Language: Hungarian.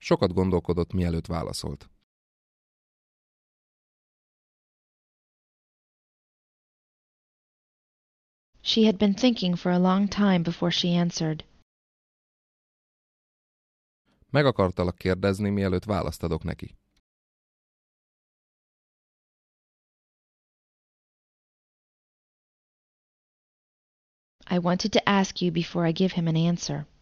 Sokat gondolkodott, mielőtt válaszolt. She had been thinking for a long time before she answered. Meg akartalak kérdezni, mielőtt választ adok neki. I wanted to ask you before I give him an answer.